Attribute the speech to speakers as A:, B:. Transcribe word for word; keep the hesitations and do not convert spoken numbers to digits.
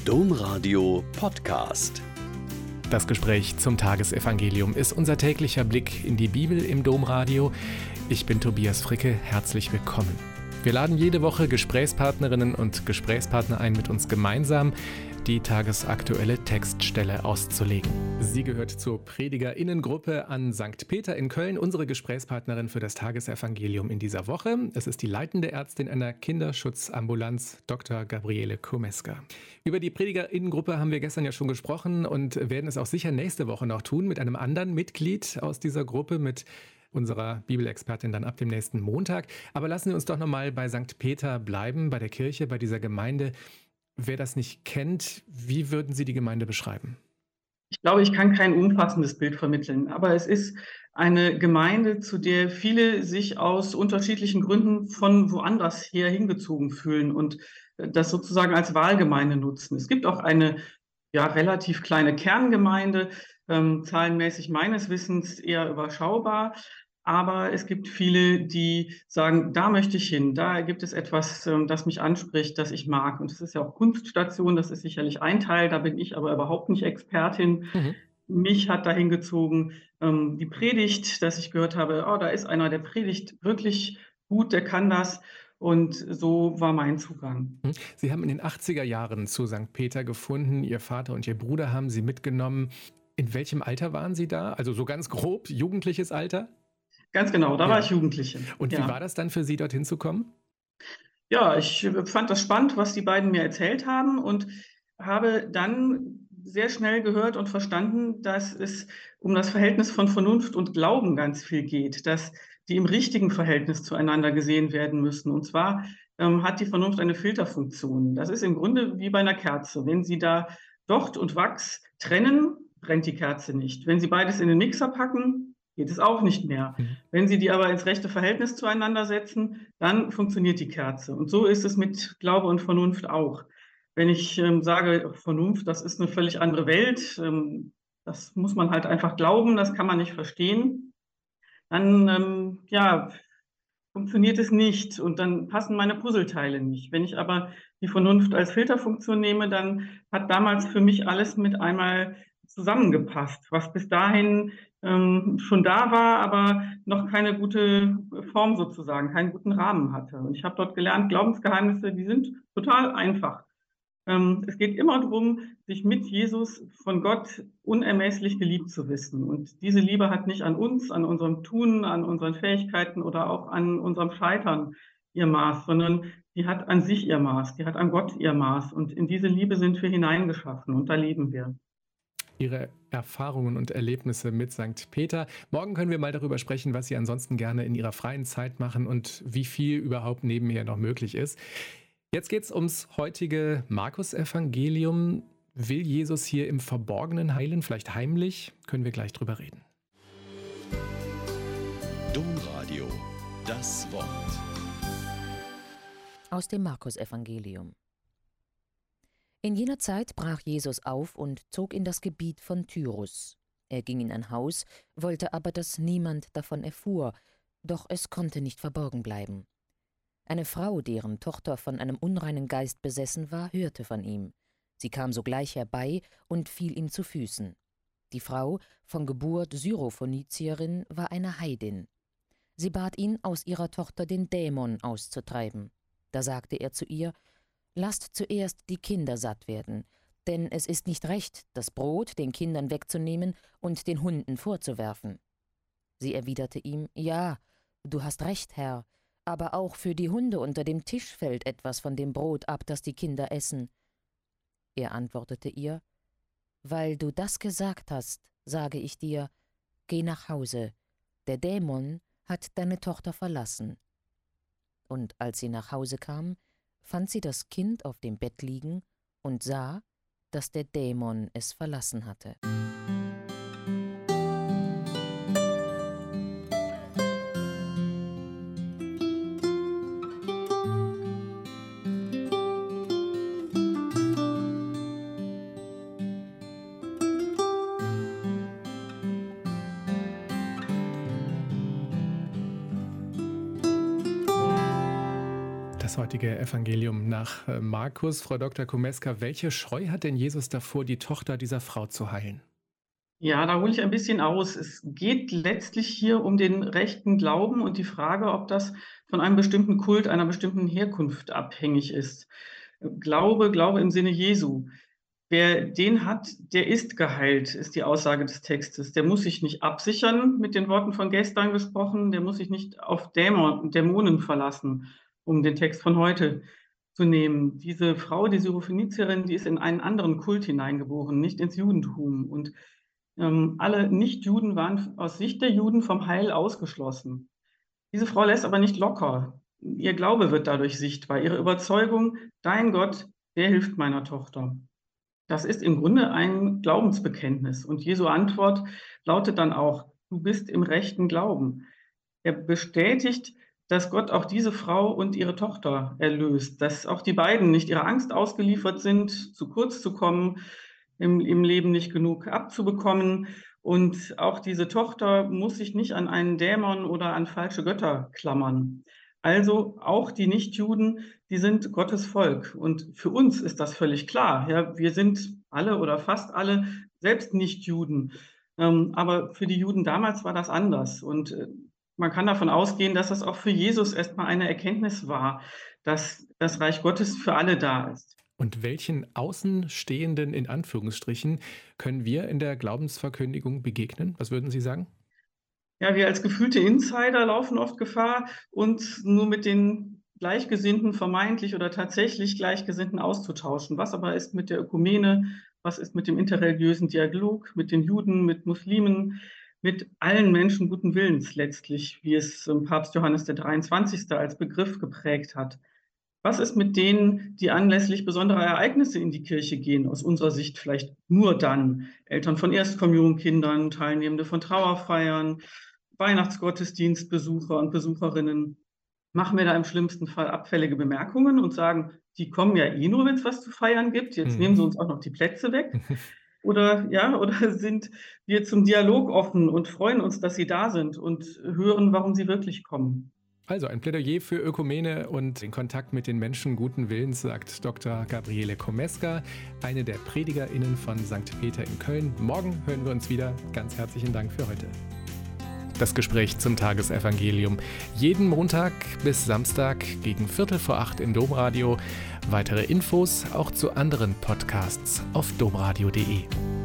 A: Domradio Podcast.
B: Das Gespräch zum Tagesevangelium ist unser täglicher Blick in die Bibel im Domradio. Ich bin Tobias Fricke, herzlich willkommen. Wir laden jede Woche Gesprächspartnerinnen und Gesprächspartner ein, mit uns gemeinsam die tagesaktuelle Textstelle auszulegen. Sie gehört zur Predigerinnengruppe an Sankt Peter in Köln, unsere Gesprächspartnerin für das Tagesevangelium in dieser Woche. Es ist die leitende Ärztin einer Kinderschutzambulanz, Doktor Gabriele Komeska. Über die Predigerinnengruppe haben wir gestern ja schon gesprochen und werden es auch sicher nächste Woche noch tun mit einem anderen Mitglied aus dieser Gruppe, mit unserer Bibelexpertin dann ab dem nächsten Montag. Aber lassen Sie uns doch nochmal bei Sankt Peter bleiben, bei der Kirche, bei dieser Gemeinde. Wer das nicht kennt, wie würden Sie die Gemeinde beschreiben?
C: Ich glaube, ich kann kein umfassendes Bild vermitteln, aber es ist eine Gemeinde, zu der viele sich aus unterschiedlichen Gründen von woanders her hingezogen fühlen und das sozusagen als Wahlgemeinde nutzen. Es gibt auch eine ja, relativ kleine Kerngemeinde, ähm, zahlenmäßig meines Wissens eher überschaubar. Aber es gibt viele, die sagen, da möchte ich hin, da gibt es etwas, das mich anspricht, das ich mag. Und es ist ja auch Kunststation, das ist sicherlich ein Teil, da bin ich aber überhaupt nicht Expertin. Mhm. Mich hat dahin gezogen ähm, die Predigt, dass ich gehört habe, oh, da ist einer, der predigt wirklich gut, der kann das. Und so war mein Zugang.
B: Sie haben in den achtziger Jahren zu Sankt Peter gefunden, Ihr Vater und Ihr Bruder haben Sie mitgenommen. In welchem Alter waren Sie da? Also so ganz grob, jugendliches Alter?
C: Ganz genau, da
B: ja.
C: war ich Jugendliche.
B: Und wie
C: ja.
B: war das dann für Sie, dorthin zu kommen?
C: Ja, ich fand das spannend, was die beiden mir erzählt haben und habe dann sehr schnell gehört und verstanden, dass es um das Verhältnis von Vernunft und Glauben ganz viel geht, dass die im richtigen Verhältnis zueinander gesehen werden müssen. Und zwar ähm, hat die Vernunft eine Filterfunktion. Das ist im Grunde wie bei einer Kerze. Wenn Sie da Docht und Wachs trennen, brennt die Kerze nicht. Wenn Sie beides in den Mixer packen, geht es auch nicht mehr. Mhm. Wenn Sie die aber ins rechte Verhältnis zueinander setzen, dann funktioniert die Kerze. Und so ist es mit Glaube und Vernunft auch. Wenn ich ähm, sage, Vernunft, das ist eine völlig andere Welt, ähm, das muss man halt einfach glauben, das kann man nicht verstehen, dann ähm, ja, funktioniert es nicht und dann passen meine Puzzleteile nicht. Wenn ich aber die Vernunft als Filterfunktion nehme, dann hat damals für mich alles mit einmal zusammengepasst, was bis dahin ähm, schon da war, aber noch keine gute Form sozusagen, keinen guten Rahmen hatte. Und ich habe dort gelernt, Glaubensgeheimnisse, die sind total einfach. Ähm, es geht immer darum, sich mit Jesus von Gott unermesslich geliebt zu wissen. Und diese Liebe hat nicht an uns, an unserem Tun, an unseren Fähigkeiten oder auch an unserem Scheitern ihr Maß, sondern die hat an sich ihr Maß, die hat an Gott ihr Maß. Und in diese Liebe sind wir hineingeschaffen und da leben wir.
B: Ihre Erfahrungen und Erlebnisse mit Sankt Peter. Morgen können wir mal darüber sprechen, was Sie ansonsten gerne in Ihrer freien Zeit machen und wie viel überhaupt nebenher noch möglich ist. Jetzt geht es ums heutige Markus-Evangelium. Will Jesus hier im Verborgenen heilen, vielleicht heimlich? Können wir gleich drüber reden.
A: Domradio, das Wort.
D: Aus dem Markus-Evangelium. In jener Zeit brach Jesus auf und zog in das Gebiet von Tyrus. Er ging in ein Haus, wollte aber, dass niemand davon erfuhr, doch es konnte nicht verborgen bleiben. Eine Frau, deren Tochter von einem unreinen Geist besessen war, hörte von ihm. Sie kam sogleich herbei und fiel ihm zu Füßen. Die Frau, von Geburt Syrophönizierin, war eine Heidin. Sie bat ihn, aus ihrer Tochter den Dämon auszutreiben. Da sagte er zu ihr: »Lasst zuerst die Kinder satt werden, denn es ist nicht recht, das Brot den Kindern wegzunehmen und den Hunden vorzuwerfen.« Sie erwiderte ihm: »Ja, du hast recht, Herr, aber auch für die Hunde unter dem Tisch fällt etwas von dem Brot ab, das die Kinder essen.« Er antwortete ihr: »Weil du das gesagt hast, sage ich dir, geh nach Hause, der Dämon hat deine Tochter verlassen.« Und als sie nach Hause kam, fand sie das Kind auf dem Bett liegen und sah, dass der Dämon es verlassen hatte.
B: Das heutige Evangelium nach Markus. Frau Doktor Komeska, welche Scheu hat denn Jesus davor, die Tochter dieser Frau zu heilen?
C: Ja, da hole ich ein bisschen aus. Es geht letztlich hier um den rechten Glauben und die Frage, ob das von einem bestimmten Kult, einer bestimmten Herkunft abhängig ist. Glaube, Glaube im Sinne Jesu. Wer den hat, der ist geheilt, ist die Aussage des Textes. Der muss sich nicht absichern, mit den Worten von gestern gesprochen, der muss sich nicht auf Dämon, Dämonen verlassen, um den Text von heute zu nehmen. Diese Frau, die Syrophönizierin, die ist in einen anderen Kult hineingeboren, nicht ins Judentum. Und ähm, alle Nichtjuden waren aus Sicht der Juden vom Heil ausgeschlossen. Diese Frau lässt aber nicht locker. Ihr Glaube wird dadurch sichtbar, ihre Überzeugung, dein Gott, der hilft meiner Tochter. Das ist im Grunde ein Glaubensbekenntnis. Und Jesu Antwort lautet dann auch, du bist im rechten Glauben. Er bestätigt, dass Gott auch diese Frau und ihre Tochter erlöst, dass auch die beiden nicht ihrer Angst ausgeliefert sind, zu kurz zu kommen, im, im Leben nicht genug abzubekommen. Und auch diese Tochter muss sich nicht an einen Dämon oder an falsche Götter klammern. Also auch die Nichtjuden, die sind Gottes Volk. Und für uns ist das völlig klar. Ja, wir sind alle oder fast alle selbst Nichtjuden. Ähm, aber für die Juden damals war das anders. Und äh, man kann davon ausgehen, dass das auch für Jesus erstmal eine Erkenntnis war, dass das Reich Gottes für alle da ist.
B: Und welchen Außenstehenden, in Anführungsstrichen, können wir in der Glaubensverkündigung begegnen? Was würden Sie sagen?
C: Ja, wir als gefühlte Insider laufen oft Gefahr, uns nur mit den Gleichgesinnten, vermeintlich oder tatsächlich Gleichgesinnten auszutauschen. Was aber ist mit der Ökumene? Was ist mit dem interreligiösen Dialog, mit den Juden, mit Muslimen, mit allen Menschen guten Willens letztlich, wie es Papst Johannes der dreiundzwanzigste als Begriff geprägt hat? Was ist mit denen, die anlässlich besonderer Ereignisse in die Kirche gehen, aus unserer Sicht vielleicht nur dann? Eltern von Erstkommunkindern, Teilnehmende von Trauerfeiern, Weihnachtsgottesdienstbesucher und Besucherinnen. Machen wir da im schlimmsten Fall abfällige Bemerkungen und sagen, die kommen ja eh nur, wenn es was zu feiern gibt, jetzt mhm. nehmen sie uns auch noch die Plätze weg? Oder, ja, oder sind wir zum Dialog offen und freuen uns, dass sie da sind und hören, warum sie wirklich kommen?
B: Also ein Plädoyer für Ökumene und den Kontakt mit den Menschen guten Willens, sagt Doktor Gabriele Komeska, eine der PredigerInnen von Sankt Peter in Köln. Morgen hören wir uns wieder. Ganz herzlichen Dank für heute. Das Gespräch zum Tagesevangelium. Jeden Montag bis Samstag gegen Viertel vor acht im Domradio. Weitere Infos auch zu anderen Podcasts auf domradio punkt de.